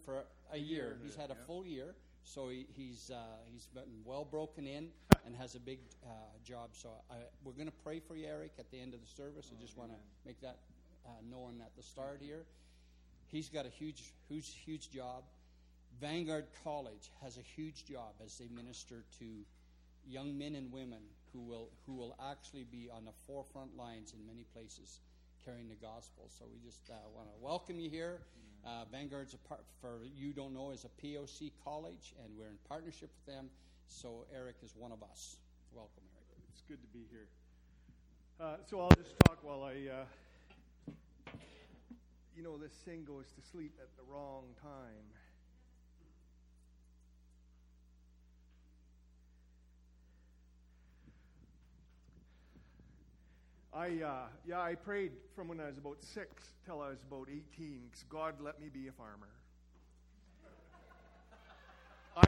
for a year. He's had a full year, so he's been well broken in and has a big job. So we're going to pray for you, Eric, at the end of the service. I just want to make that known at the start here. He's got a huge job. Vanguard College has a huge job as they minister to young men and women who will actually be on the forefront lines in many places carrying the gospel. So we just want to welcome you here. Vanguard's for you don't know, is a POC college, and we're in partnership with them. So Eric is one of us. Welcome, Eric. It's good to be here. So I'll just talk while I, this thing goes to sleep at the wrong time. I prayed from when I was about 6 till I was about 18, because God let me be a farmer. I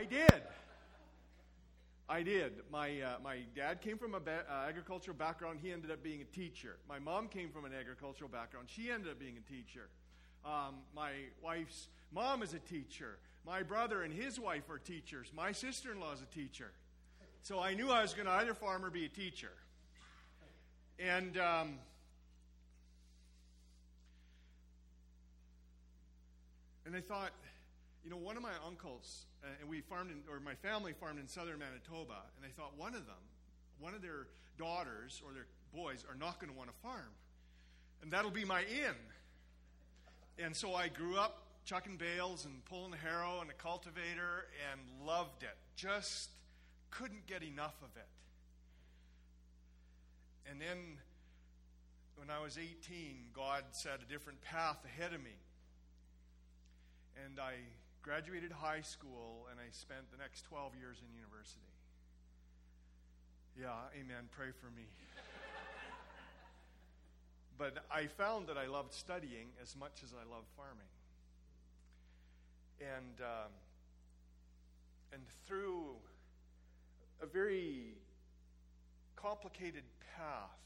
did. My dad came from an agricultural background. He ended up being a teacher. My mom came from an agricultural background. She ended up being a teacher. My wife's mom is a teacher. My brother and his wife are teachers. My sister-in-law is a teacher. So I knew I was going to either farm or be a teacher. And I thought, one of my uncles, and my family farmed in southern Manitoba, and I thought one of their daughters or their boys are not going to want to farm. And that'll be my in. And so I grew up chucking bales and pulling the harrow and a cultivator and loved it. Just couldn't get enough of it. And then when I was 18, God set a different path ahead of me. And I graduated high school, and I spent the next 12 years in university. Yeah, amen. Pray for me. But I found that I loved studying as much as I loved farming. And through a very complicated path.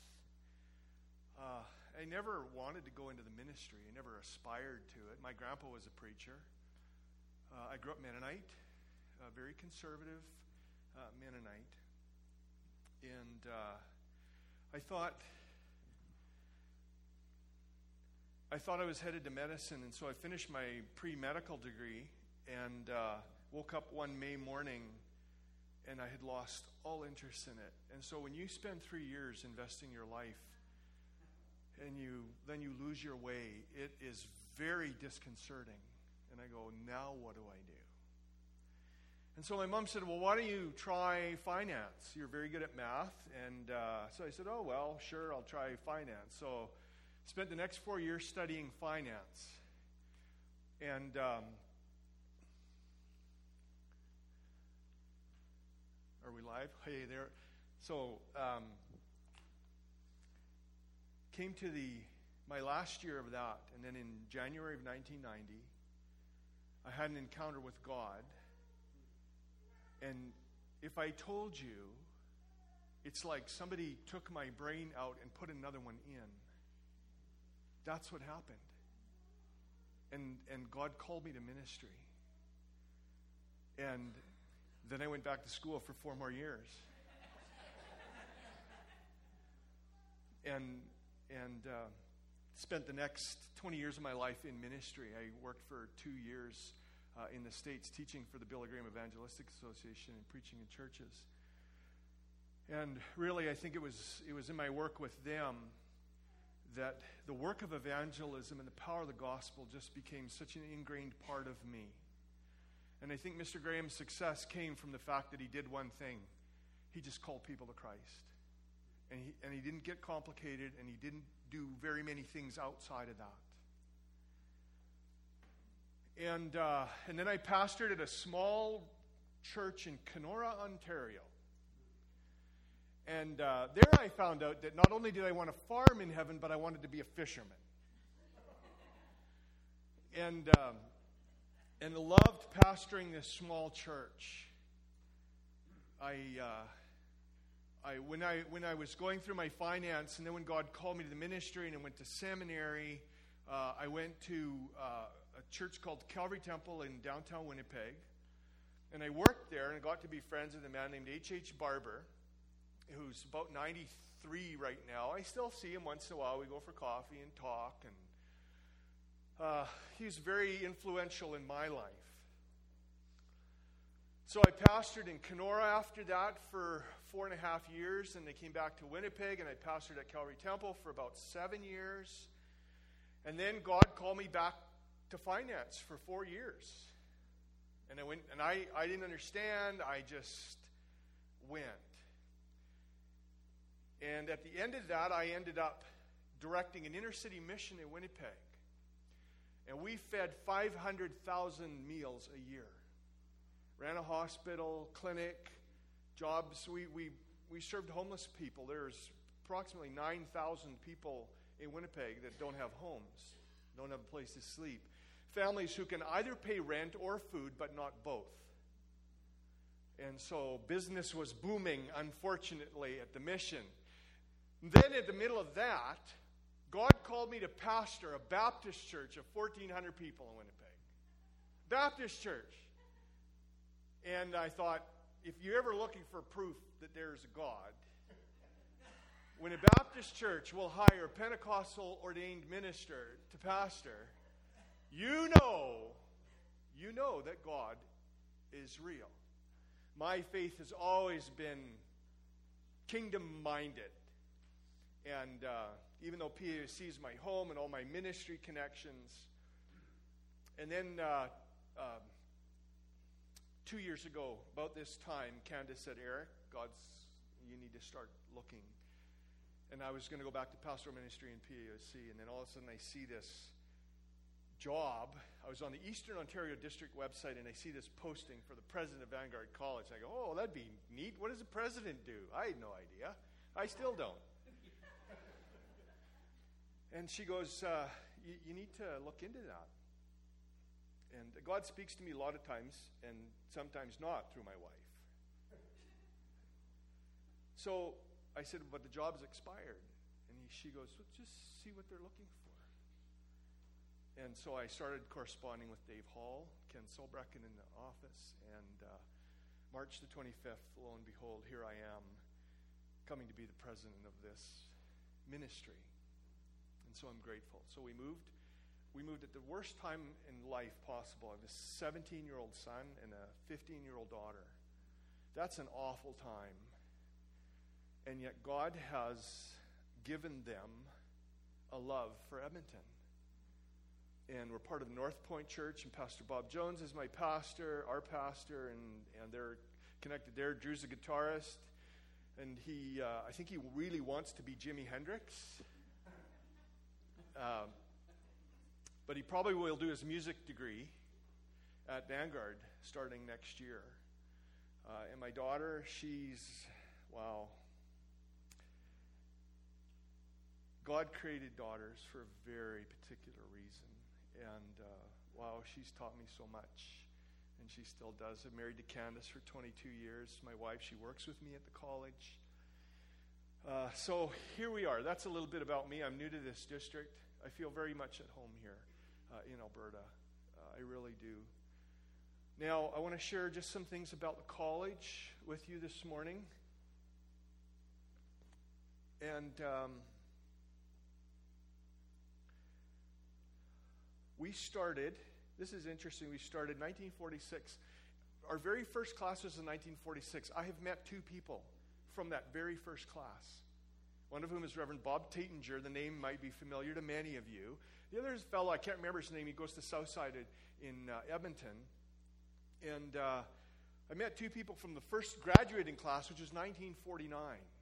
I never wanted to go into the ministry. I never aspired to it. My grandpa was a preacher. I grew up Mennonite, very conservative Mennonite. And I thought I was headed to medicine, and so I finished my pre-medical degree and woke up one May morning and I had lost all interest in it. And so when you spend 3 years investing your life and then you lose your way, it is very disconcerting. And I go, now what do I do? And so my mom said, well, why don't you try finance? You're very good at math. And so I said, oh, well, sure, I'll try finance. So spent the next 4 years studying finance. And are we live? Hey, there. So, came to my last year of that, and then in January of 1990, I had an encounter with God. And if I told you, it's like somebody took my brain out and put another one in. That's what happened. And God called me to ministry. And then I went back to school for 4 more years. And spent the next 20 years of my life in ministry. I worked for 2 years in the States teaching for the Billy Graham Evangelistic Association and preaching in churches. And really, I think it was in my work with them that the work of evangelism and the power of the gospel just became such an ingrained part of me. And I think Mr. Graham's success came from the fact that he did one thing. He just called people to Christ. And he didn't get complicated, and he didn't do very many things outside of that. And then I pastored at a small church in Kenora, Ontario. And there I found out that not only did I want to farm in heaven, but I wanted to be a fisherman. And loved pastoring this small church. When I was going through my finance, and then when God called me to the ministry and I went to seminary, I went to a a church called Calvary Temple in downtown Winnipeg. And I worked there and got to be friends with a man named H.H. Barber, who's about 93 right now. I still see him once in a while. We go for coffee and talk. And he's very influential in my life. So I pastored in Kenora after that for 4.5 years, and I came back to Winnipeg, and I pastored at Calvary Temple for about 7 years. And then God called me back to finance for 4 years. And I went, and I didn't understand. I just went. And at the end of that, I ended up directing an inner city mission in Winnipeg. And we fed 500,000 meals a year. Ran a hospital, clinic, jobs. We served homeless people. There's approximately 9,000 people in Winnipeg that don't have homes, don't have a place to sleep. Families who can either pay rent or food, but not both. And so business was booming, unfortunately, at the mission. Then in the middle of that, God called me to pastor a Baptist church of 1,400 people in Winnipeg. Baptist church. And I thought, if you're ever looking for proof that there's a God, when a Baptist church will hire a Pentecostal ordained minister to pastor, you know that God is real. My faith has always been kingdom-minded. And even though PAC is my home and all my ministry connections, and then 2 years ago, about this time, Candace said, Eric, you need to start looking. And I was going to go back to pastoral ministry in PAC, and then all of a sudden I see this job. I was on the Eastern Ontario District website, and I see this posting for the president of Vanguard College. I go, oh, that'd be neat. What does the president do? I had no idea. I still don't. And she goes, you need to look into that. And God speaks to me a lot of times, and sometimes not, through my wife. So I said, but the job's expired. And she goes, well, just see what they're looking for. And so I started corresponding with Dave Hall, Ken Solbrecken in the office, and March the 25th, lo and behold, here I am, coming to be the president of this ministry. And so I'm grateful. So we moved at the worst time in life possible. I have a 17-year-old son and a 15-year-old daughter. That's an awful time. And yet God has given them a love for Edmonton. And we're part of the North Point Church, and Pastor Bob Jones is my pastor, our pastor, and they're connected there. Drew's a guitarist, and I think he really wants to be Jimi Hendrix. But he probably will do his music degree at Vanguard starting next year. And my daughter, wow. God created daughters for a very particular reason. And, wow, she's taught me so much. And she still does. I'm married to Candace for 22 years. My wife, she works with me at the college. So here we are. That's a little bit about me. I'm new to this district. I feel very much at home here in Alberta. I really do. Now, I want to share just some things about the college with you this morning. And we started, this is interesting, we started 1946. Our very first class was in 1946. I have met two people from that very first class. One of whom is Reverend Bob Taitinger. The name might be familiar to many of you. The other is a fellow, I can't remember his name. He goes to Southside in Edmonton. And I met two people from the first graduating class, which was 1949.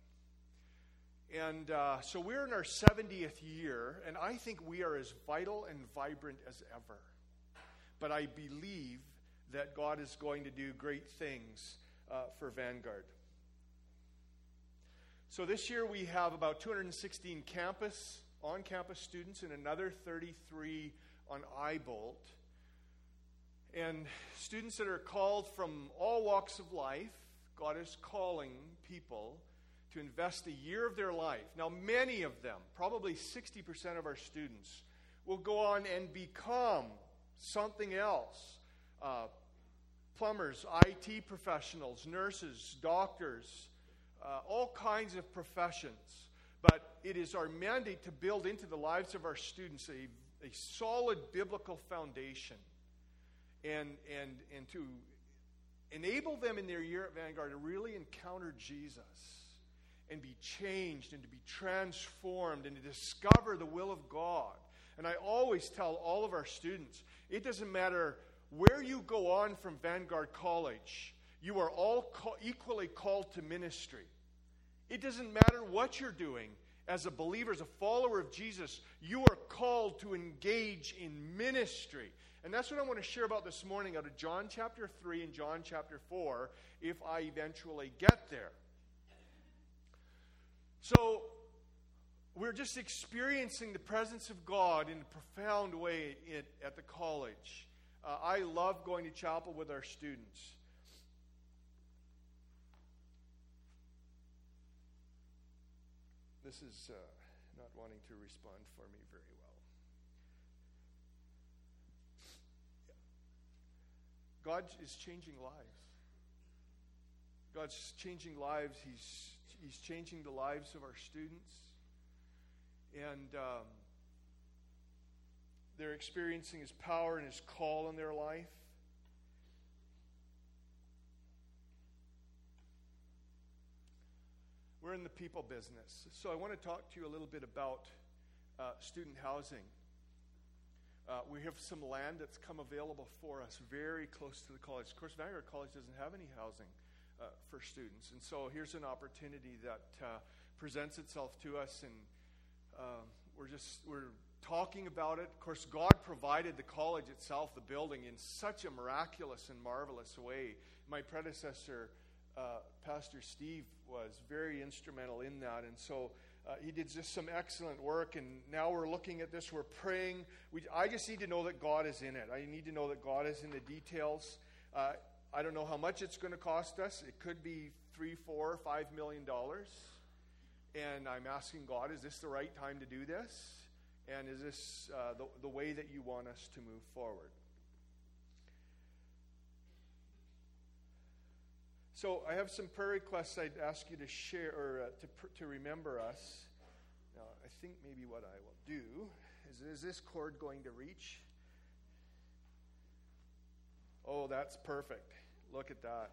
And so we're in our 70th year, and I think we are as vital and vibrant as ever. But I believe that God is going to do great things for Vanguard. So this year we have about 216 on-campus students and another 33 on iBolt. And students that are called from all walks of life. God is calling people to invest a year of their life. Now, many of them, probably 60% of our students, will go on and become something else. Plumbers, IT professionals, nurses, doctors, all kinds of professions. But it is our mandate to build into the lives of our students a solid biblical foundation and to enable them in their year at Vanguard to really encounter Jesus and be changed and to be transformed and to discover the will of God. And I always tell all of our students, it doesn't matter where you go on from Vanguard College, you are all equally called to ministry. It doesn't matter what you're doing as a believer, as a follower of Jesus, you are called to engage in ministry. And that's what I want to share about this morning out of John chapter 3 and John chapter 4, if I eventually get there. So, we're just experiencing the presence of God in a profound way at the college. I love going to chapel with our students. This is not wanting to respond for me very well. God is changing lives. God's changing lives. He's changing the lives of our students. And they're experiencing His power and His call in their life. We're in the people business. So I want to talk to you a little bit about student housing. We have some land that's come available for us very close to the college. Of course, Vanguard College doesn't have any housing for students. And so here's an opportunity that presents itself to us, and we're talking about it. Of course, God provided the college itself, the building, in such a miraculous and marvelous way. My predecessor, Pastor Steve, was very instrumental in that, and so he did just some excellent work. And now we're looking at this, we're praying. I just need to know that God is in it. I need to know that God is in the details. I don't know how much it's going to cost us. It could be $3, $4, $5 million. And I'm asking God, is this the right time to do this? And is this the way that you want us to move forward? So I have some prayer requests I'd ask you to share, or to remember us. Now, I think maybe what I will do is this cord going to reach? Oh, that's perfect. Look at that.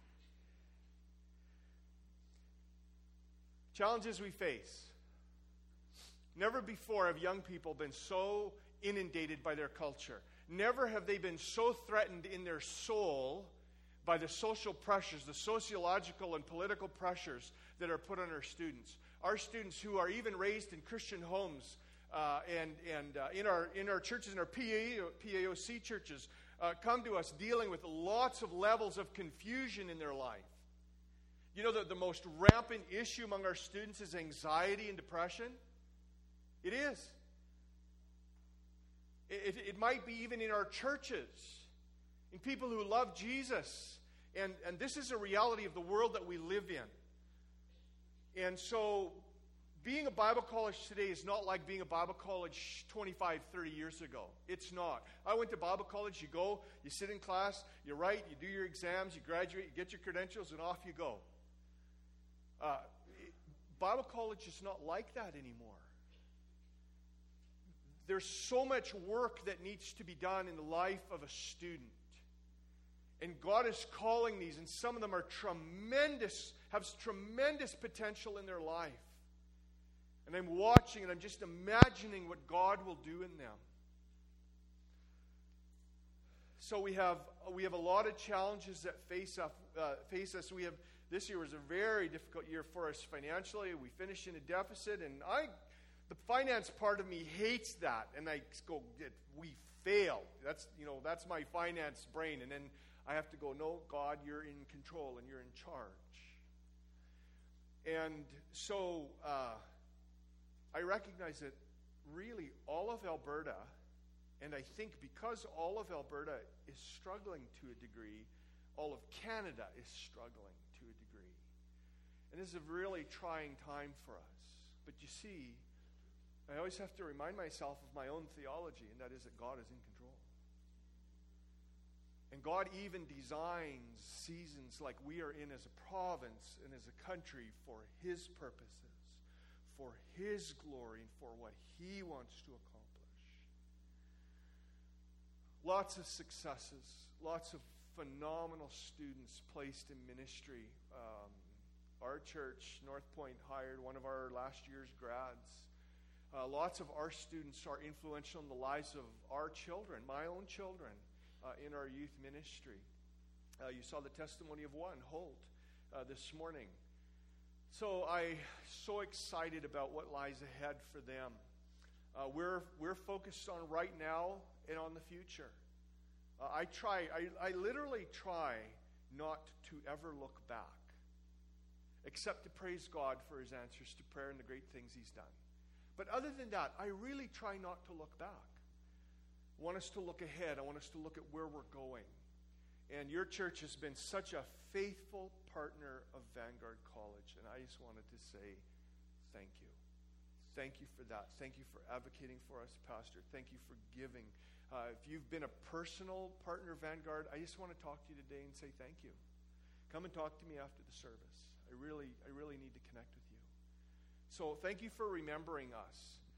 Challenges we face. Never before have young people been so inundated by their culture. Never have they been so threatened in their soul by the social pressures, the sociological and political pressures that are put on our students. Our students who are even raised in Christian homes and in our churches, in our PAOC churches, come to us dealing with lots of levels of confusion in their life. You know that the most rampant issue among our students is anxiety and depression? It is. It might be even in our churches, in people who love Jesus. And this is a reality of the world that we live in. And so being a Bible college today is not like being a Bible college 25, 30 years ago. It's not. I went to Bible college. You go, you sit in class, you write, you do your exams, you graduate, you get your credentials, and off you go. Bible college is not like that anymore. There's so much work that needs to be done in the life of a student. And God is calling these, and some of them are tremendous, have tremendous potential in their life. And I'm watching and I'm just imagining what God will do in them. So we have a lot of challenges that face us. This year was a very difficult year for us financially. We finished in a deficit, and the finance part of me hates that. And I go, we failed. That's my finance brain. And then I have to go, no, God, you're in control and you're in charge. And so I recognize that really all of Alberta, and I think because all of Alberta is struggling to a degree, all of Canada is struggling to a degree. And this is a really trying time for us. But you see, I always have to remind myself of my own theology, and that is that God is in control. And God even designs seasons like we are in as a province and as a country for His purposes, for His glory, and for what He wants to accomplish. Lots of successes, lots of phenomenal students placed in ministry. Our church, North Point, hired one of our last year's grads. Lots of our students are influential in the lives of our children, my own children, in our youth ministry. You saw the testimony of one, Holt, this morning. So I'm so excited about what lies ahead for them. We're focused on right now and on the future. I literally try not to ever look back, except to praise God for His answers to prayer and the great things He's done. But other than that, I really try not to look back. I want us to look ahead. I want us to look at where we're going. And your church has been such a faithful partner of Vanguard College, and I just wanted to say thank you. Thank you for that. Thank you for advocating for us, Pastor. Thank you for giving. If you've been a personal partner of Vanguard, I just want to talk to you today and say thank you. Come and talk to me after the service. I really need to connect with you. So thank you for remembering us.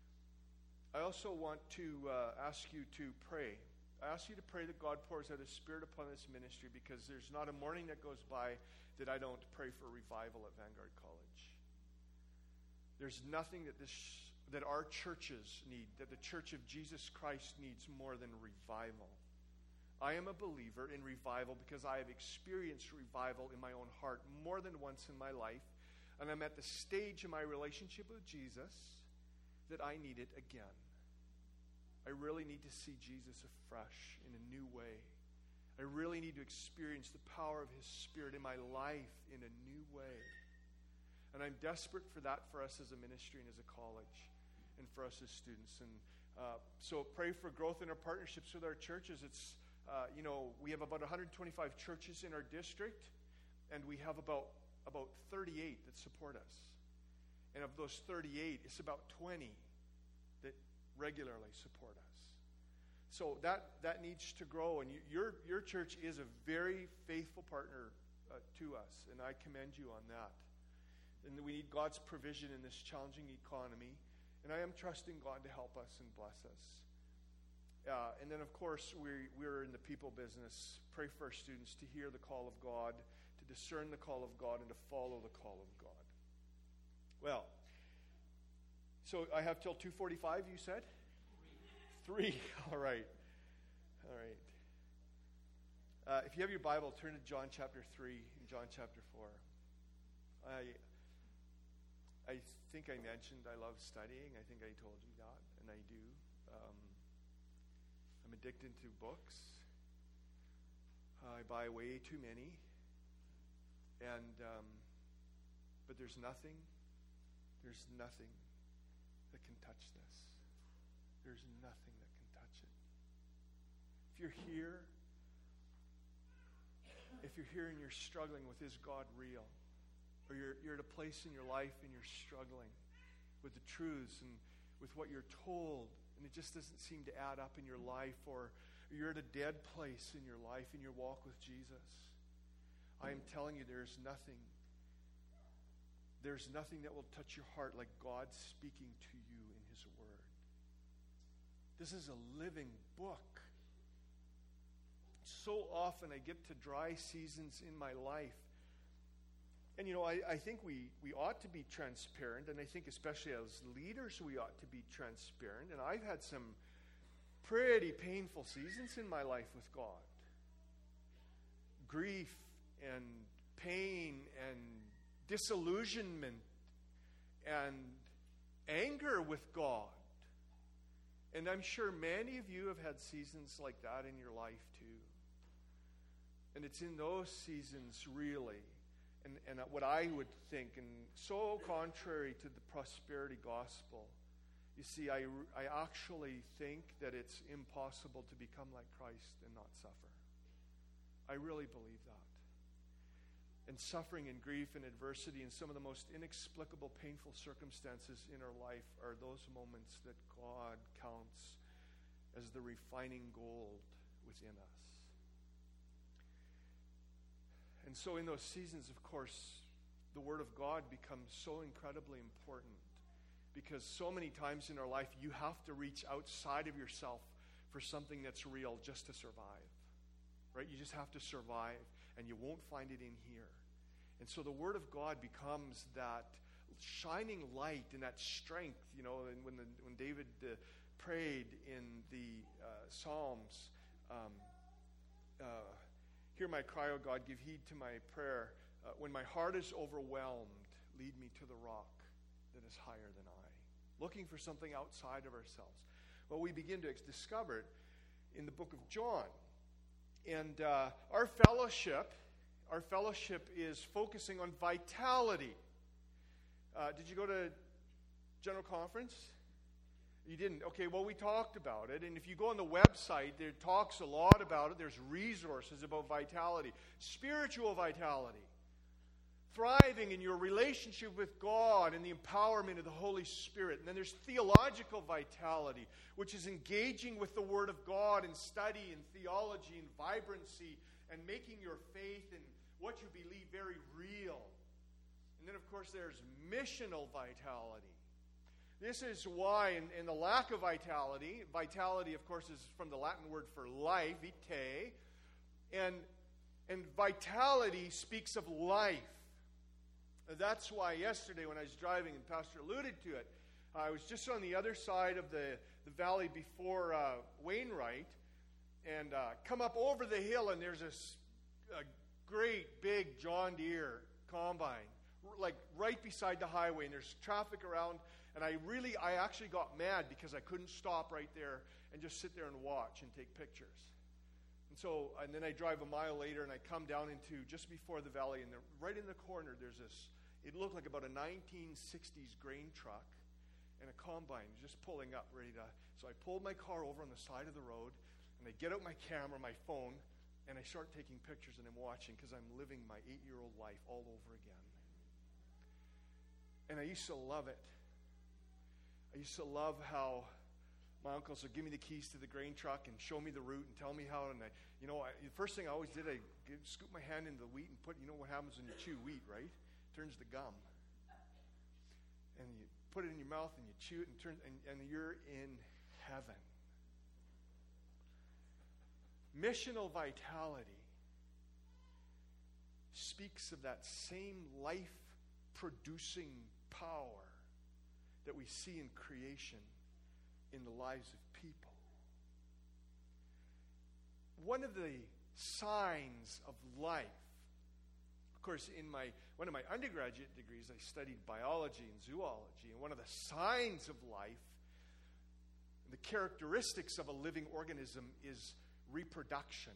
I also want to ask you to pray. I ask you to pray that God pours out His Spirit upon this ministry, because there's not a morning that goes by that I don't pray for revival at Vanguard College. There's nothing that our churches need, that the Church of Jesus Christ needs more than revival. I am a believer in revival because I have experienced revival in my own heart more than once in my life. And I'm at the stage in my relationship with Jesus that I need it again. I really need to see Jesus afresh in a new way. I really need to experience the power of His Spirit in my life in a new way. And I'm desperate for that for us as a ministry and as a college and for us as students. And so pray for growth in our partnerships with our churches. It's, we have about 125 churches in our district, and we have about 38 that support us. And of those 38, it's about 20 that regularly support us. So that needs to grow. And your church is a very faithful partner to us, and I commend you on that. And we need God's provision in this challenging economy, and I am trusting God to help us and bless us. And then, of course, we're in the people business. Pray for our students to hear the call of God, to discern the call of God, and to follow the call of God. Well, so I have till 2:45, you said? 3. All right. If you have your Bible, turn to John chapter 3 and John chapter 4. I think I mentioned I love studying. I think I told you that, and I do. I'm addicted to books. I buy way too many. And but there's nothing that can touch this. There's nothing that can touch it. If you're here and you're struggling with, is God real? Or you're at a place in your life and you're struggling with the truths and with what you're told, and it just doesn't seem to add up in your life, or you're at a dead place in your life in your walk with Jesus, I am telling you, there's nothing that will touch your heart like God speaking to you in His Word. This is a living book. So often I get to dry seasons in my life. And I think we ought to be transparent, and I think especially as leaders we ought to be transparent. And I've had some pretty painful seasons in my life with God. Grief and pain and disillusionment and anger with God. And I'm sure many of you have had seasons like that in your life too. And it's in those seasons really, and what I would think, and so contrary to the prosperity gospel, you see, I actually think that it's impossible to become like Christ and not suffer. I really believe that. And suffering and grief and adversity and some of the most inexplicable, painful circumstances in our life are those moments that God counts as the refining gold within us. And so in those seasons, of course, the Word of God becomes so incredibly important, because so many times in our life you have to reach outside of yourself for something that's real just to survive. Right? You just have to survive, and you won't find it in here. And so the Word of God becomes that shining light and that strength. And when David prayed in the Psalms, hear my cry, O God, give heed to my prayer. When my heart is overwhelmed, lead me to the rock that is higher than I. Looking for something outside of ourselves. Well, we begin to discover it in the book of John. And our fellowship is focusing on vitality. Did you go to General Conference? You didn't? Okay, well, we talked about it. And if you go on the website, it talks a lot about it. There's resources about vitality. Spiritual vitality. Thriving in your relationship with God and the empowerment of the Holy Spirit. And then there's theological vitality, which is engaging with the Word of God and study and theology and vibrancy and making your faith and what you believe very real. And then, of course, there's missional vitality. This is why, in the lack of vitality, of course, is from the Latin word for life, vitae, and vitality speaks of life. That's why yesterday when I was driving, and Pastor alluded to it, I was just on the other side of the valley before Wainwright, and come up over the hill, and there's this great big John Deere combine, like right beside the highway, and there's traffic around, and I actually got mad because I couldn't stop right there and just sit there and watch and take pictures. And then I drive a mile later, and I come down into just before the valley, and right in the corner there's this, it looked like about a 1960s grain truck and a combine just pulling up, ready to. So I pulled my car over on the side of the road, and I get out my camera, my phone, and I start taking pictures, and I'm watching because I'm living my 8-year-old life all over again. And I used to love it. I used to love how my uncles would give me the keys to the grain truck and show me the route and tell me how. And the first thing I always did, I scoop my hand into the wheat and put. You know what happens when you chew wheat, right? It turns to gum. And you put it in your mouth and you chew it and you're in heaven. Missional vitality speaks of that same life-producing power that we see in creation in the lives of people. One of the signs of life, of course, in one of my undergraduate degrees, I studied biology and zoology, and one of the signs of life, the characteristics of a living organism is reproduction.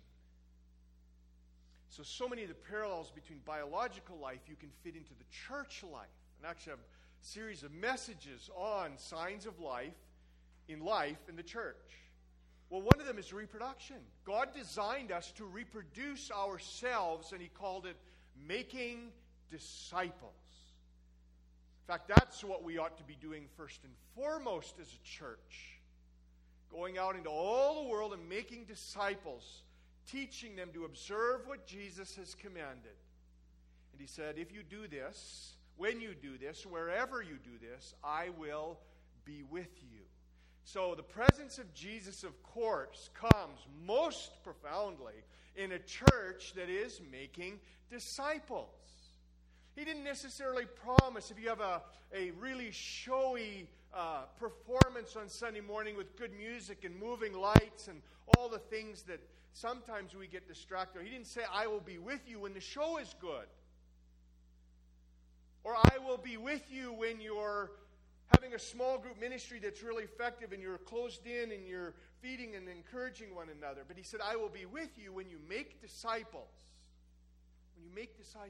So many of the parallels between biological life you can fit into the church life. And actually I have a series of messages on signs of life in the church. Well, one of them is reproduction. God designed us to reproduce ourselves, and He called it making disciples. In fact, that's what we ought to be doing first and foremost as a church. Going out into all the world and making disciples, teaching them to observe what Jesus has commanded. And He said, if you do this, when you do this, wherever you do this, I will be with you. So the presence of Jesus, of course, comes most profoundly in a church that is making disciples. He didn't necessarily promise, if you have a really showy performance on Sunday morning with good music and moving lights and all the things that sometimes we get distracted. He didn't say, I will be with you when the show is good. Or I will be with you when you're having a small group ministry that's really effective and you're closed in and you're feeding and encouraging one another. But He said, I will be with you when you make disciples. When you make disciples.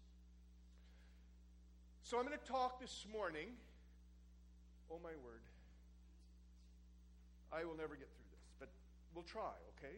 So I'm going to talk this morning. Oh my word. I will never get through this, but we'll try, okay?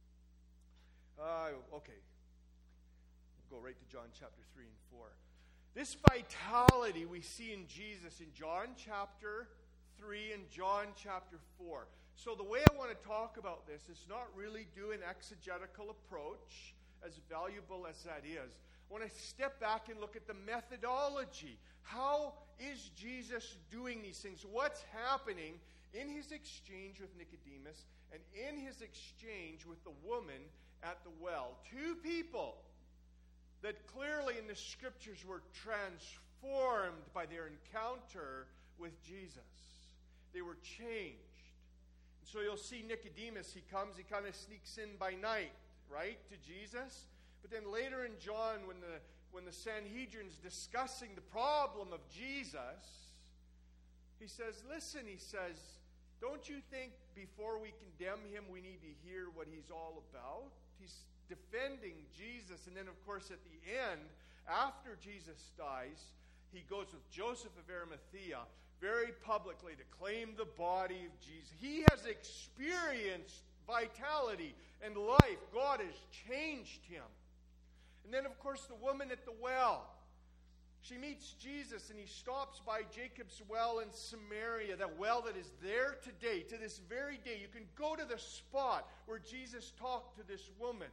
Okay. We'll go right to John chapter 3 and 4. This vitality we see in Jesus in John chapter 3 and John chapter 4. So the way I want to talk about this is not really do an exegetical approach, as valuable as that is. I want to step back and look at the methodology. How is Jesus doing these things? What's happening in his exchange with Nicodemus and in his exchange with the woman at the well? Two people that clearly in the scriptures were transformed by their encounter with Jesus. They were changed. And so you'll see Nicodemus, he comes, he kind of sneaks in by night, right, to Jesus. But then later in John, when the Sanhedrin's discussing the problem of Jesus, he says, listen, he says, don't you think before we condemn him, we need to hear what he's all about? He's defending Jesus. And then, of course, at the end, after Jesus dies, he goes with Joseph of Arimathea very publicly to claim the body of Jesus. He has experienced vitality and life. God has changed him. And then, of course, the woman at the well. She meets Jesus, and he stops by Jacob's well in Samaria, that well that is there today, to this very day. You can go to the spot where Jesus talked to this woman.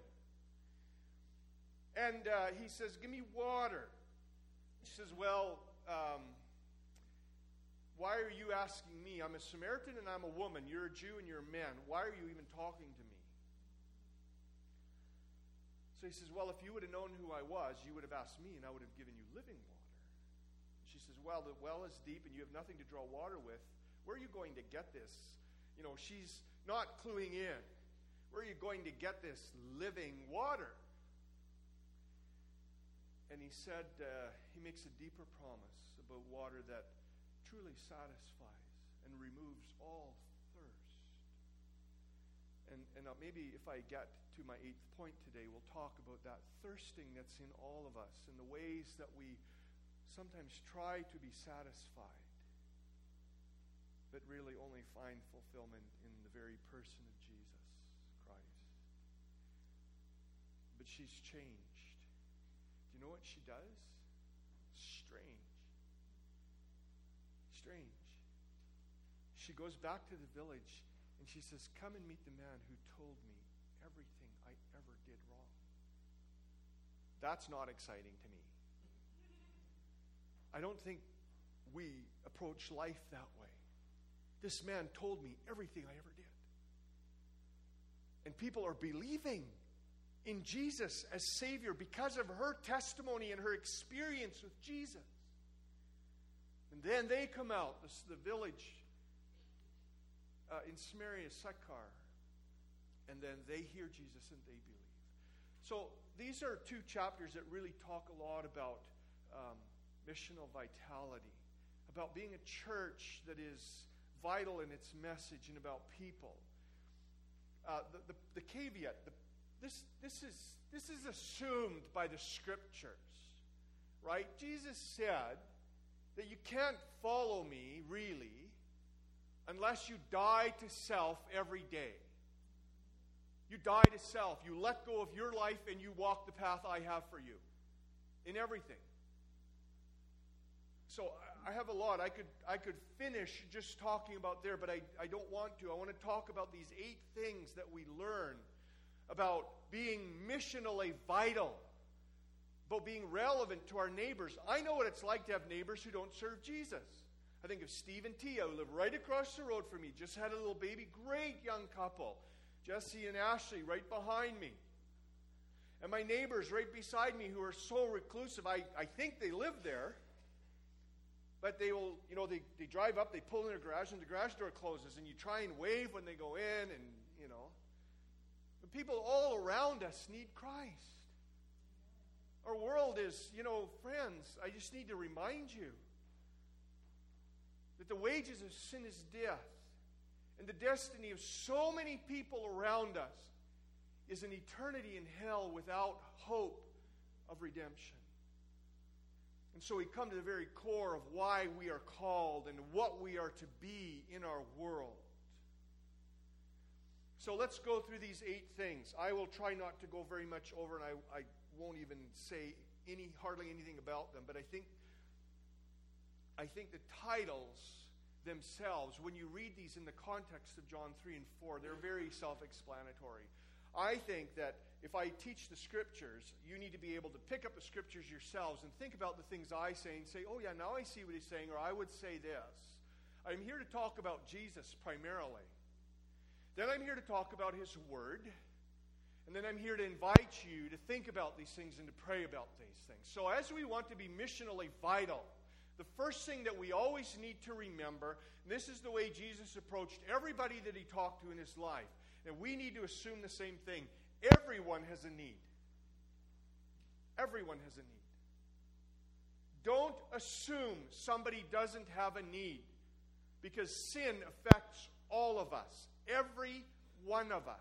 And he says, give me water. She says, well, why are you asking me? I'm a Samaritan and I'm a woman. You're a Jew and you're a man. Why are you even talking to me? So he says, well, if you would have known who I was, you would have asked me and I would have given you living water. She says, well, the well is deep and you have nothing to draw water with. Where are you going to get this? You know, she's not cluing in. Where are you going to get this living water? And he said, he makes a deeper promise about water that truly satisfies and removes all thirst. And maybe if I get to my 8th point today, we'll talk about that thirsting that's in all of us and the ways that we sometimes try to be satisfied, but really only find fulfillment in the very person of Jesus Christ. But she's changed. Do you know what she does? Strange. She goes back to the village and she says, come and meet the man who told me everything I ever did wrong. That's not exciting to me. I don't think we approach life that way. This man told me everything I ever did. And people are believing in Jesus as Savior because of her testimony and her experience with Jesus. And then they come out, the village in Samaria, Sychar, and then they hear Jesus and they believe. So these are 2 chapters that really talk a lot about missional vitality, about being a church that is vital in its message and about people. The caveat, this is assumed by the scriptures, right? Jesus said that you can't follow me, really, unless you die to self every day. You die to self. You let go of your life and you walk the path I have for you in everything. So I have a lot. I could finish just talking about there, but I don't want to. I want to talk about these 8 things that we learn about being missionally vital, about being relevant to our neighbors. I know what it's like to have neighbors who don't serve Jesus. I think of Steve and Tia, who live right across the road from me. Just had a little baby. Great young couple. Jesse and Ashley right behind me. And my neighbors right beside me who are so reclusive. I think they live there. But they will, they drive up, they pull in their garage, and the garage door closes. And you try and wave when they go in, and, But people all around us need Christ. Our world is, friends, I just need to remind you that the wages of sin is death. And the destiny of so many people around us is an eternity in hell without hope of redemption. And so we come to the very core of why we are called and what we are to be in our world. So let's go through these 8 things. I will try not to go very much over, and I won't even say hardly anything about them, but I think the titles themselves, when you read these in the context of John 3 and 4, they're very self-explanatory. I think that if I teach the Scriptures, you need to be able to pick up the Scriptures yourselves and think about the things I say and say, oh yeah, now I see what he's saying, or I would say this. I'm here to talk about Jesus primarily. Then I'm here to talk about his Word. And then I'm here to invite you to think about these things and to pray about these things. So as we want to be missionally vital, the first thing that we always need to remember, and this is the way Jesus approached everybody that he talked to in his life, and we need to assume the same thing. Everyone has a need. Everyone has a need. Don't assume somebody doesn't have a need, because sin affects all of us, every one of us.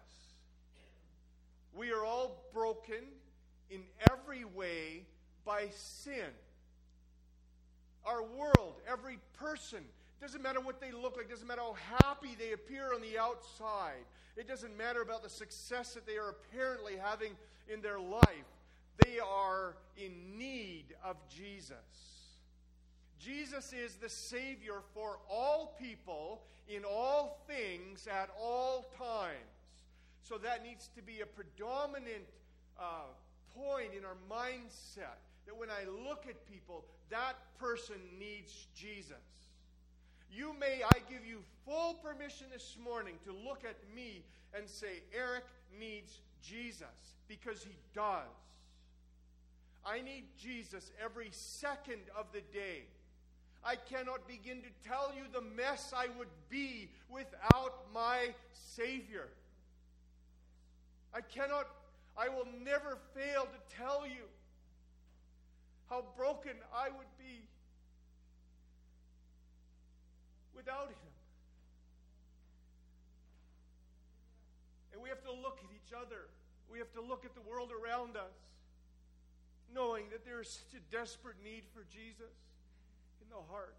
We are all broken in every way by sin. Our world, every person, doesn't matter what they look like, doesn't matter how happy they appear on the outside. It doesn't matter about the success that they are apparently having in their life. They are in need of Jesus. Jesus is the Savior for all people in all things at all times. So that needs to be a predominant point in our mindset, that when I look at people, that person needs Jesus. I give you full permission this morning to look at me and say, Eric needs Jesus, because he does. I need Jesus every second of the day. I cannot begin to tell you the mess I would be without my Savior. I will never fail to tell you how broken I would be without him. And we have to look at each other. We have to look at the world around us, knowing that there is such a desperate need for Jesus in the heart.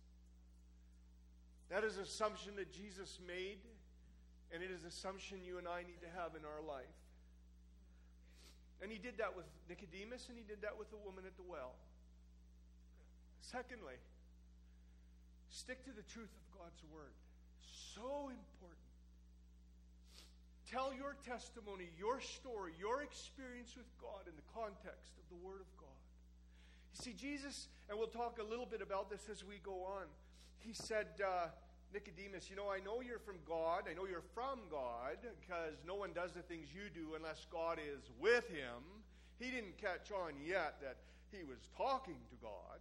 That is an assumption that Jesus made, and it is an assumption you and I need to have in our life. And he did that with Nicodemus, and he did that with the woman at the well. Secondly, stick to the truth of God's Word. So important. Tell your testimony, your story, your experience with God in the context of the Word of God. You see, Jesus, and we'll talk a little bit about this as we go on, he said, Nicodemus, I know you're from God. I know you're from God, because no one does the things you do unless God is with him. He didn't catch on yet that he was talking to God.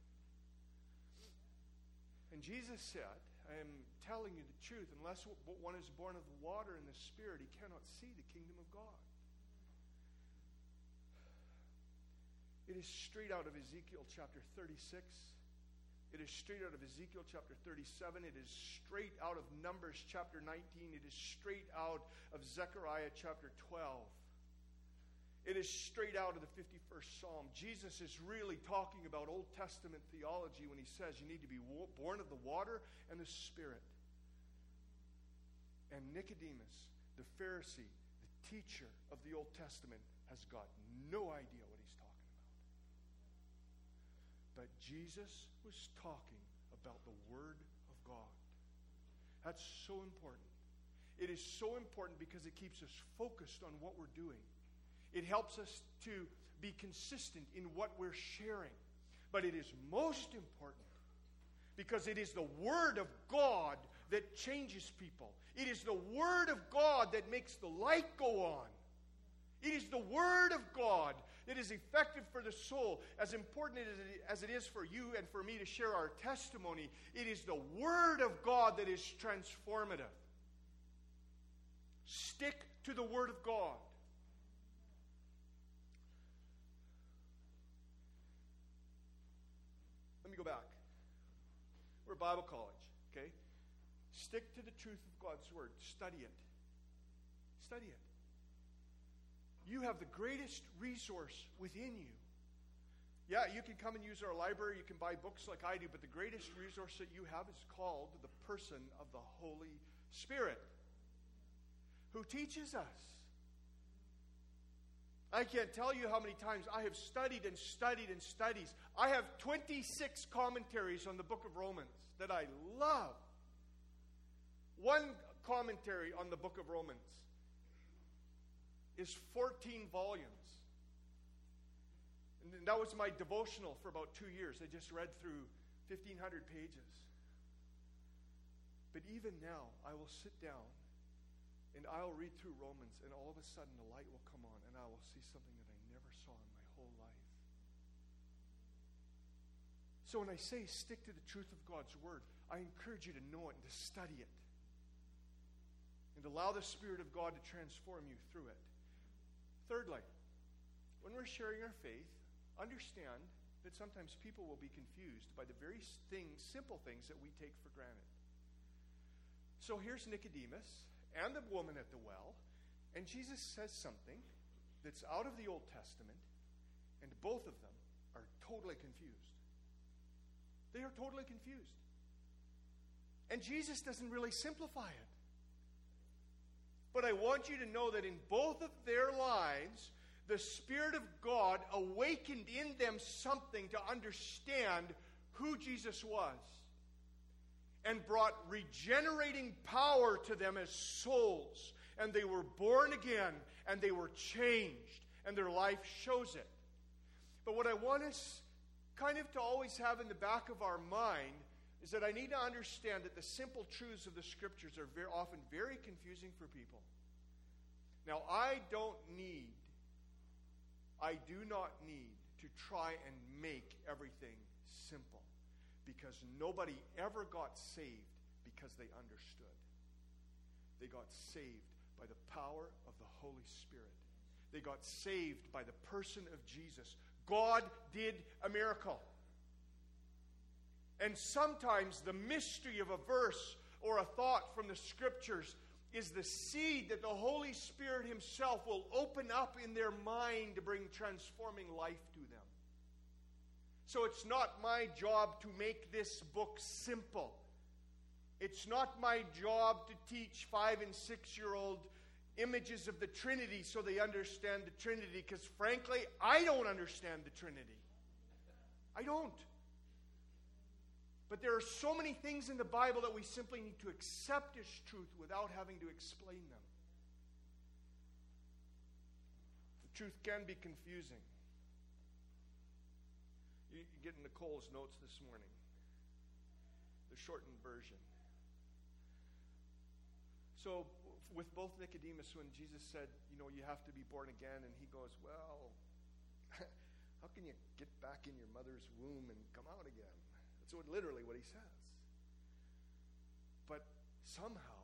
And Jesus said, I am telling you the truth. Unless one is born of the water and the Spirit, he cannot see the kingdom of God. It is straight out of Ezekiel chapter 36. It is straight out of Ezekiel chapter 37. It is straight out of Numbers chapter 19. It is straight out of Zechariah chapter 12. It is straight out of the 51st Psalm. Jesus is really talking about Old Testament theology when he says you need to be born of the water and the Spirit. And Nicodemus, the Pharisee, the teacher of the Old Testament, has got no idea what he's talking about. But Jesus was talking about the Word of God. That's so important. It is so important because it keeps us focused on what we're doing. It helps us to be consistent in what we're sharing. But it is most important because it is the Word of God that changes people. It is the Word of God that makes the light go on. It is the Word of God that is effective for the soul. As important as it is for you and for me to share our testimony, it is the Word of God that is transformative. Stick to the Word of God. Let me go back. We're Bible college, okay? Stick to the truth of God's Word. Study it. Study it. You have the greatest resource within you. Yeah, you can come and use our library. You can buy books like I do. But the greatest resource that you have is called the person of the Holy Spirit, who teaches us. I can't tell you how many times I have studied and studied and studied. I have 26 commentaries on the book of Romans that I love. One commentary on the book of Romans. is 14 volumes. And that was my devotional for about 2 years. I just read through 1,500 pages. But even now, I will sit down and I'll read through Romans, and all of a sudden the light will come on and I will see something that I never saw in my whole life. So when I say stick to the truth of God's Word, I encourage you to know it and to study it. And allow the Spirit of God to transform you through it. Thirdly, when we're sharing our faith, understand that sometimes people will be confused by the very simple things that we take for granted. So here's Nicodemus and the woman at the well, and Jesus says something that's out of the Old Testament, and both of them are totally confused. They are totally confused. And Jesus doesn't really simplify it. But I want you to know that in both of their lives, the Spirit of God awakened in them something to understand who Jesus was, and brought regenerating power to them as souls. And they were born again, and they were changed, and their life shows it. But what I want us kind of to always have in the back of our mind is that I need to understand that the simple truths of the Scriptures are often very confusing for people. Now, I do not need to try and make everything simple, because nobody ever got saved because they understood. They got saved by the power of the Holy Spirit. They got saved by the person of Jesus. God did a miracle. And sometimes the mystery of a verse or a thought from the Scriptures is the seed that the Holy Spirit Himself will open up in their mind to bring transforming life to them. So it's not my job to make this book simple. It's not my job to teach 5- and 6-year-old images of the Trinity so they understand the Trinity, because frankly, I don't understand the Trinity. I don't. But there are so many things in the Bible that we simply need to accept as truth without having to explain them. The truth can be confusing. You get in Nicole's notes this morning, the shortened version. So with both Nicodemus, when Jesus said, you have to be born again, and he goes, well, how can you get back in your mother's womb and come out again? That's literally what he says. But somehow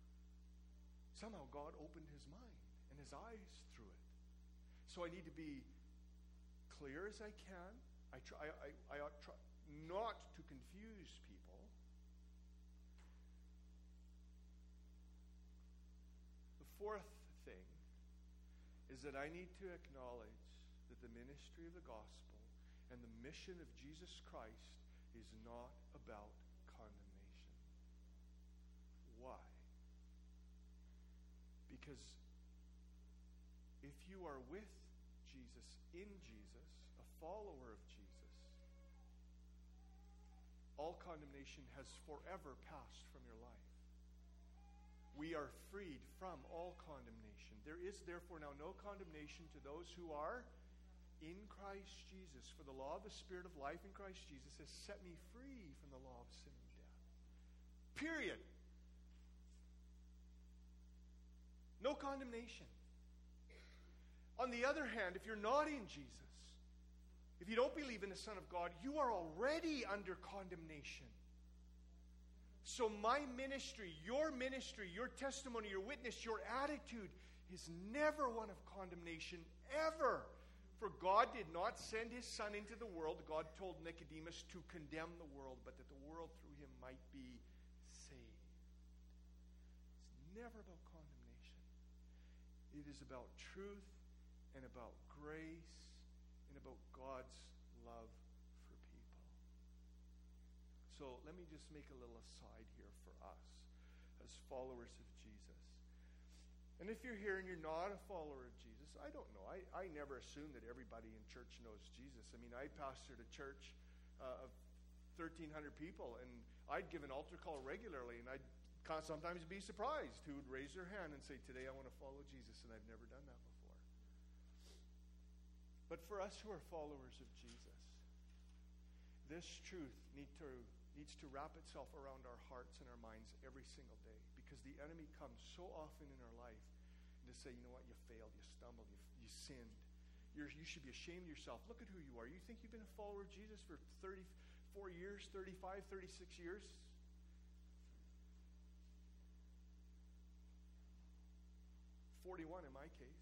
God opened his mind and his eyes through it. So I need to be clear as I can. I try not to confuse people. The fourth thing is that I need to acknowledge that the ministry of the gospel and the mission of Jesus Christ is not about condemnation. Why? Because if you are with Jesus, in Jesus, a follower of Jesus, all condemnation has forever passed from your life. We are freed from all condemnation. There is therefore now no condemnation to those who are in Christ Jesus. For the law of the Spirit of life in Christ Jesus has set me free from the law of sin and death. Period. No condemnation. On the other hand, if you're not in Jesus, if you don't believe in the Son of God, you are already under condemnation. So my ministry, your testimony, your witness, your attitude is never one of condemnation, ever. For God did not send His Son into the world, God told Nicodemus, to condemn the world, but that the world through Him might be saved. It's never about condemnation. It is about truth and about grace and about God's love for people. So let me just make a little aside here for us as followers of Jesus. And if you're here and you're not a follower of Jesus, I don't know. I never assume that everybody in church knows Jesus. I mean, I pastored a church of 1,300 people, and I'd give an altar call regularly, and I'd sometimes be surprised who would raise their hand and say, today I want to follow Jesus, and I've never done that before. But for us who are followers of Jesus, this truth needs to wrap itself around our hearts and our minds every single day, because the enemy comes so often in our life to say, you know what, you failed, you stumbled, you sinned. You should be ashamed of yourself. Look at who you are. You think you've been a follower of Jesus for 34 years, 35, 36 years? "41 in my case.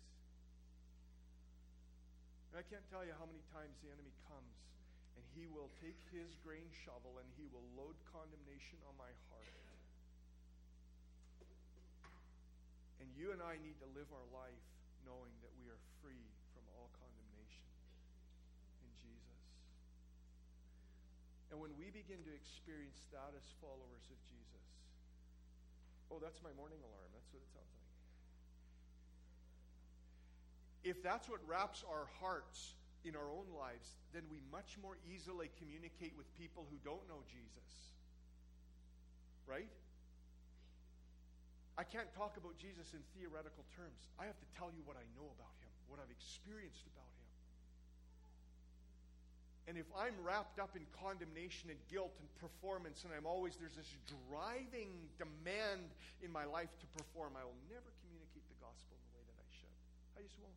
And I can't tell you how many times the enemy comes and he will take his grain shovel and he will load condemnation on my heart. And you and I need to live our life knowing that we are free from all condemnation in Jesus. And when we begin to experience that as followers of Jesus, oh, that's my morning alarm. That's what it sounds like. If that's what wraps our hearts in our own lives, then we much more easily communicate with people who don't know Jesus. Right? I can't talk about Jesus in theoretical terms. I have to tell you what I know about him, what I've experienced about him. And if I'm wrapped up in condemnation and guilt and performance, and there's this driving demand in my life to perform, I will never communicate the gospel in the way that I should. I just won't.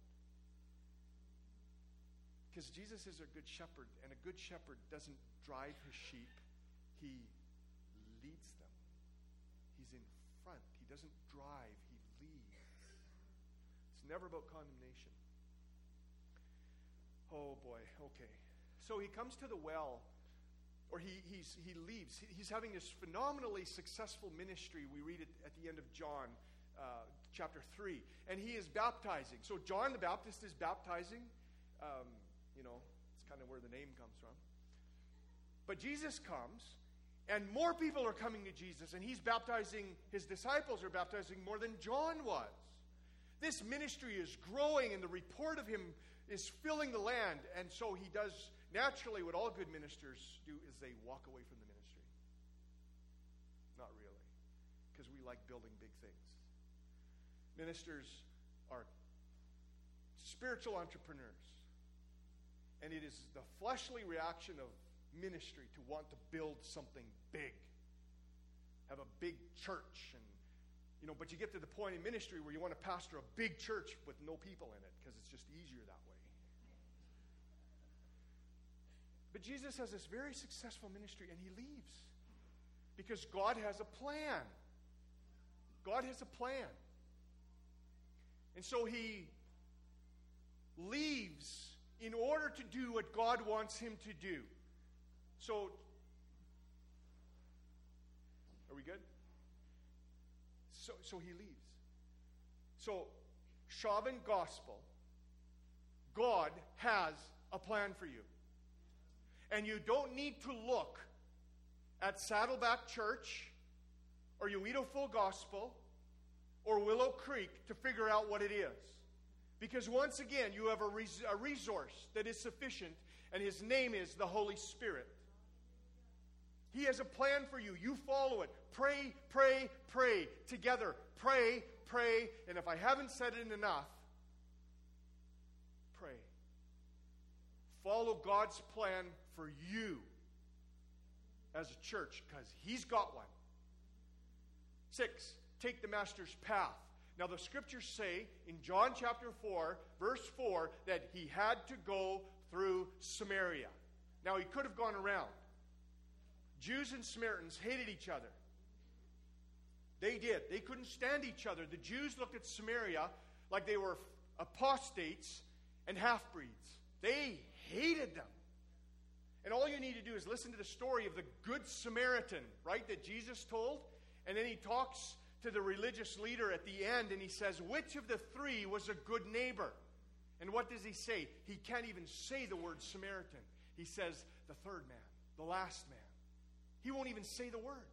Because Jesus is a good shepherd, and a good shepherd doesn't drive his sheep, he leads them. He's in front. He doesn't drive, he leads. It's never about condemnation. Oh boy, okay. So he comes to the well, or he leaves. He's having this phenomenally successful ministry. We read it at the end of John chapter 3. And he is baptizing. So John the Baptist is baptizing. It's kind of where the name comes from. But Jesus comes, and more people are coming to Jesus, and he's baptizing, his disciples are baptizing more than John was. This ministry is growing, and the report of him is filling the land, and so he does naturally what all good ministers do, is they walk away from the ministry. Not really, because we like building big things. Ministers are spiritual entrepreneurs. And it is the fleshly reaction of ministry to want to build something big. Have a big church. But you get to the point in ministry where you want to pastor a big church with no people in it because it's just easier that way. But Jesus has this very successful ministry and he leaves. Because God has a plan. God has a plan. And so he leaves in order to do what God wants him to do. So, are we good? So he leaves. So, Chauvin Gospel, God has a plan for you. And you don't need to look at Saddleback Church or Uito Full Gospel or Willow Creek to figure out what it is. Because once again, you have a resource that is sufficient, and his name is the Holy Spirit. He has a plan for you. You follow it. Pray, pray, pray. Together. Pray, pray. And if I haven't said it enough, pray. Follow God's plan for you as a church, because he's got one. 6, take the Master's path. Now, the scriptures say in John chapter 4, verse 4, that he had to go through Samaria. Now, he could have gone around. Jews and Samaritans hated each other. They did. They couldn't stand each other. The Jews looked at Samaria like they were apostates and half-breeds. They hated them. And all you need to do is listen to the story of the Good Samaritan, right, that Jesus told. And then he talks to the religious leader at the end, and he says, which of the three was a good neighbor? And what does he say? He can't even say the word Samaritan. He says, the third man, the last man. He won't even say the word.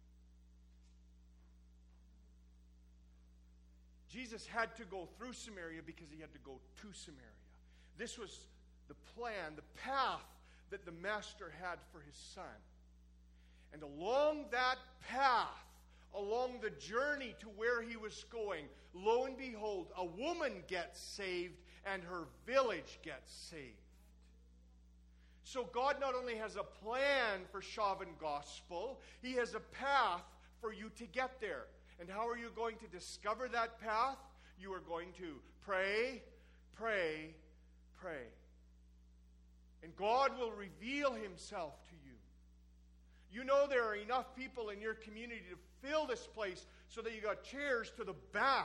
Jesus had to go through Samaria because he had to go to Samaria. This was the plan, the path that the Master had for his son. And along that path, along the journey to where he was going, lo and behold, a woman gets saved and her village gets saved. So God not only has a plan for Chauvin Gospel, He has a path for you to get there. And how are you going to discover that path? You are going to pray, pray, pray. And God will reveal Himself to you. You know there are enough people in your community to fill this place so that you got chairs to the back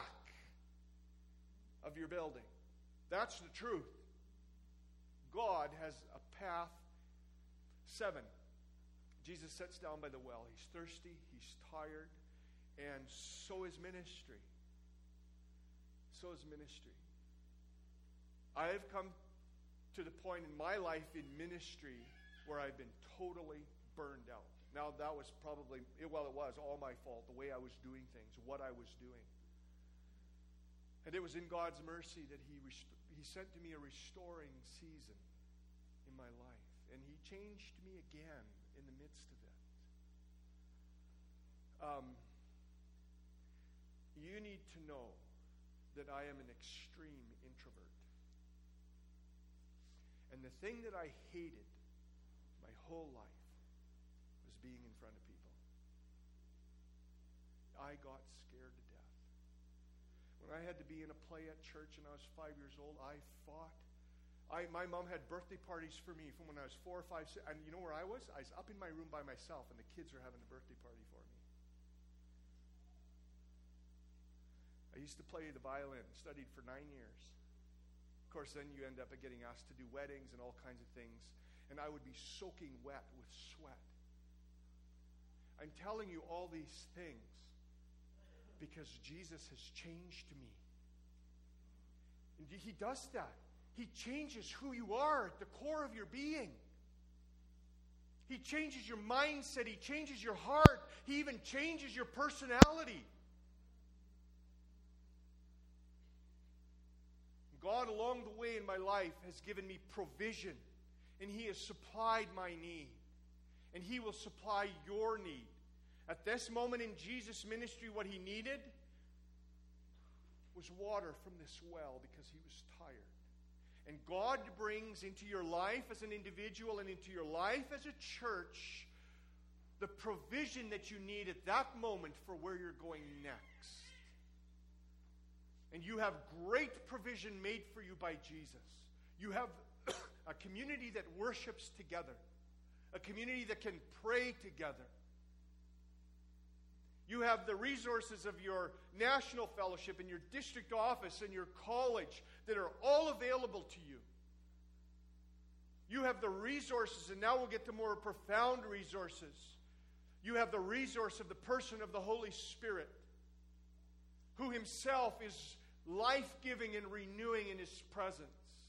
of your building. That's the truth. God has a path. 7. Jesus sits down by the well. He's thirsty, he's tired, and so is ministry. So is ministry. I have come to the point in my life in ministry where I've been totally burned out. Now, that was probably, it was all my fault, the way I was doing things, what I was doing. And it was in God's mercy that He sent to me a restoring season in my life. And He changed me again in the midst of it. You need to know that I am an extreme introvert. And the thing that I hated my whole life was being in front of people. I got scared to death. When I had to be in a play at church and I was 5 years old, I fought. My mom had birthday parties for me from when I was 4 or 5, 6, and you know where I was? I was up in my room by myself, and the kids were having a birthday party for me. I used to play the violin, studied for 9 years. Of course, then you end up getting asked to do weddings and all kinds of things, and I would be soaking wet with sweat. I'm telling you all these things because Jesus has changed me. And He does that. He changes who you are at the core of your being. He changes your mindset. He changes your heart. He even changes your personality. God, along the way in my life, has given me provision, and He has supplied my need, and He will supply your need. At this moment in Jesus' ministry, what He needed was water from this well because He was tired. And God brings into your life as an individual and into your life as a church the provision that you need at that moment for where you're going next. And you have great provision made for you by Jesus. You have a community that worships together, a community that can pray together. You have the resources of your national fellowship and your district office and your college that are all available to you. You have the resources, and now we'll get to more profound resources. You have the resource of the person of the Holy Spirit, who Himself is life-giving and renewing in His presence.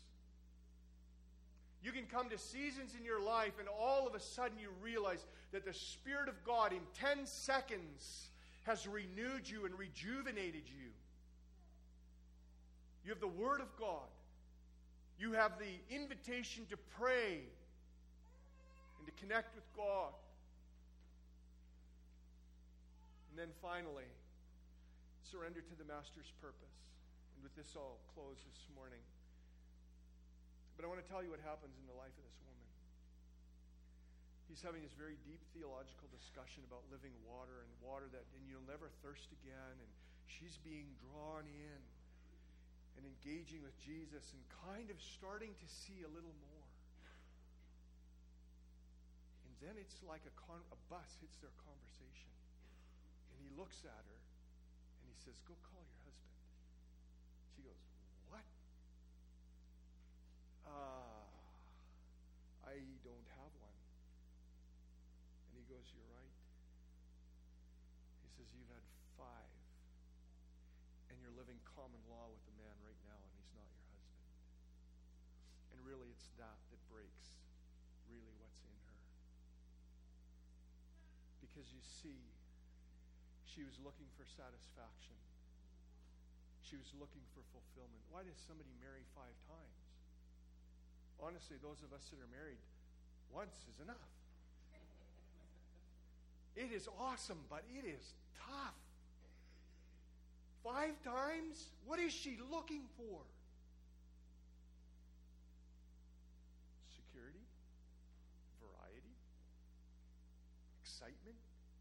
You can come to seasons in your life and all of a sudden you realize that the Spirit of God in 10 seconds has renewed you and rejuvenated you. You have the Word of God. You have the invitation to pray and to connect with God. And then finally, surrender to the Master's purpose. And with this, I'll close this morning. But I want to tell you what happens in the life of this woman. He's having this very deep theological discussion about living water and you'll never thirst again. And she's being drawn in and engaging with Jesus and kind of starting to see a little more. And then it's like a bus hits their conversation. And he looks at her and he says, "Go call your husband." She goes, "What? I don't have one." And he goes, "You're right." He says, "You've had 5, and you're living common law with a man right now, and he's not your husband." And really, it's that breaks really what's in her. Because you see, she was looking for satisfaction. She was looking for fulfillment. Why does somebody marry 5 times? Honestly, those of us that are married, once is enough. It is awesome, but it is tough. 5 times? What is she looking for? excitement?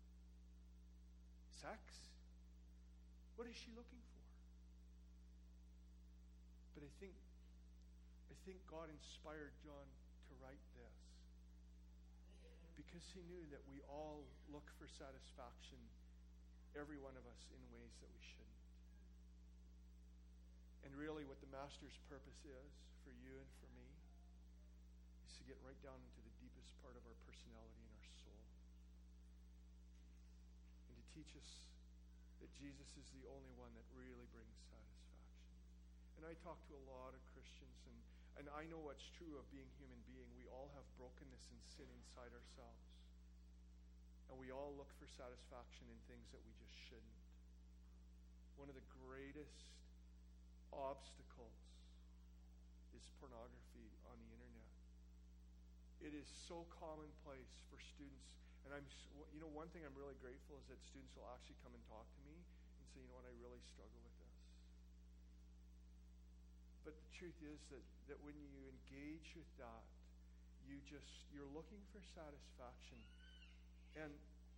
Sex? What is she looking for? But I think God inspired John to write this because he knew that we all look for satisfaction, every one of us, in ways that we shouldn't. And really what the Master's purpose is for you and for me is to get right down into the deepest part of our personality and our soul. And to teach us that Jesus is the only one that really brings satisfaction. And I talk to a lot of Christians, and I know what's true of being human being. We all have brokenness and sin inside ourselves. And we all look for satisfaction in things that we just shouldn't. One of the greatest obstacles is pornography on the internet. It is so commonplace for students. And one thing I'm really grateful is that students will actually come and talk to me and say, you know what, I really struggle with this. But the truth is that when you engage with that, you're looking for satisfaction. And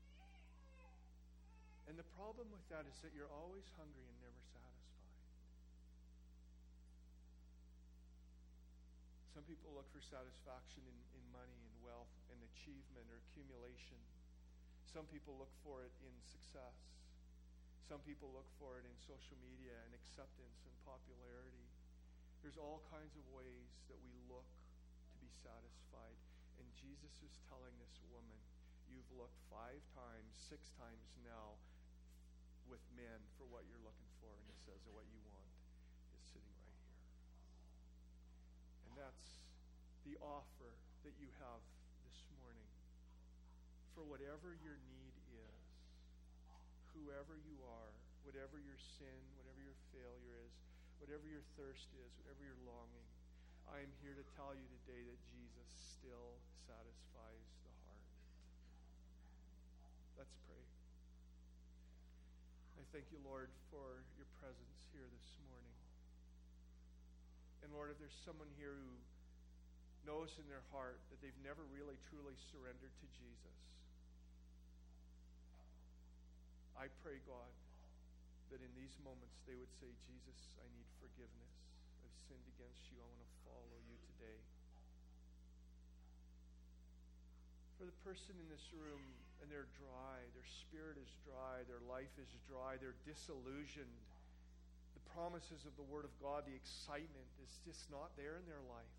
the problem with that is that you're always hungry and never satisfied. Some people look for satisfaction in money and wealth and achievement or accumulation. Some people look for it in success. Some people look for it in social media and acceptance and popularity. There's all kinds of ways that we look to be satisfied. And Jesus was telling this woman, you've looked 5 times, 6 times now with men for what you're looking for. And he says that what you want is sitting right here. And that's the offer that you have this morning. For whatever your need is, whoever you are, whatever your sin, whatever your failure is, whatever your thirst is, whatever your longing, I am here to tell you today that Jesus still satisfies the heart. Let's pray. I thank you, Lord, for your presence here this morning. And Lord, if there's someone here who knows in their heart that they've never really truly surrendered to Jesus, I pray, God, that in these moments they would say, Jesus, I need forgiveness. I've sinned against you. I want to follow you today. For the person in this room, and they're dry, their spirit is dry, their life is dry, they're disillusioned. The promises of the Word of God, the excitement is just not there in their life.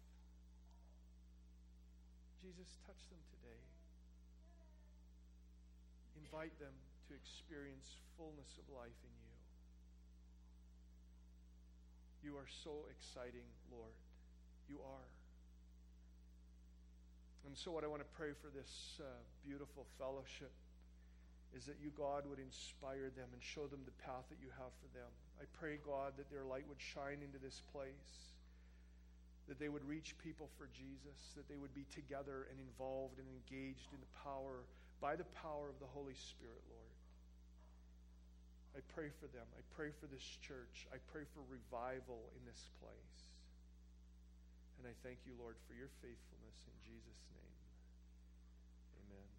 Jesus, touch them today. Invite them to experience fullness of life in you. You are so exciting, Lord. You are. And so what I want to pray for this beautiful fellowship is that you, God, would inspire them and show them the path that you have for them. I pray, God, that their light would shine into this place, that they would reach people for Jesus, that they would be together and involved and engaged in the power, by the power of the Holy Spirit, Lord. I pray for them. I pray for this church. I pray for revival in this place. And I thank you, Lord, for your faithfulness in Jesus' name. Amen.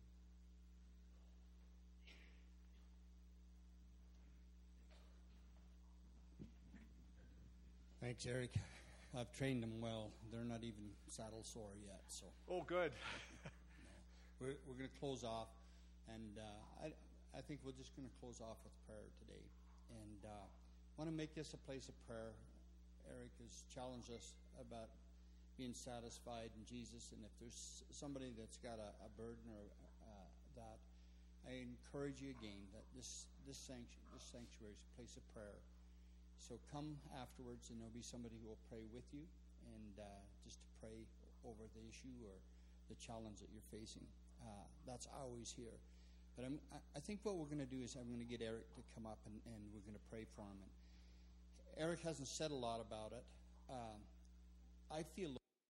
Thanks, Eric. I've trained them well. They're not even saddle sore yet. So. Oh, good. We're going to close off, and I think we're just going to close off with prayer today. And want to make this a place of prayer. Eric has challenged us about being satisfied in Jesus, and if there's somebody that's got a burden or that, I encourage you again that this sanctuary is a place of prayer. So come afterwards, and there'll be somebody who will pray with you, and just to pray over the issue or the challenge that you're facing. That's always here. But I think what we're going to do is I'm going to get Eric to come up, and we're going to pray for him. And Eric hasn't said a lot about it. I feel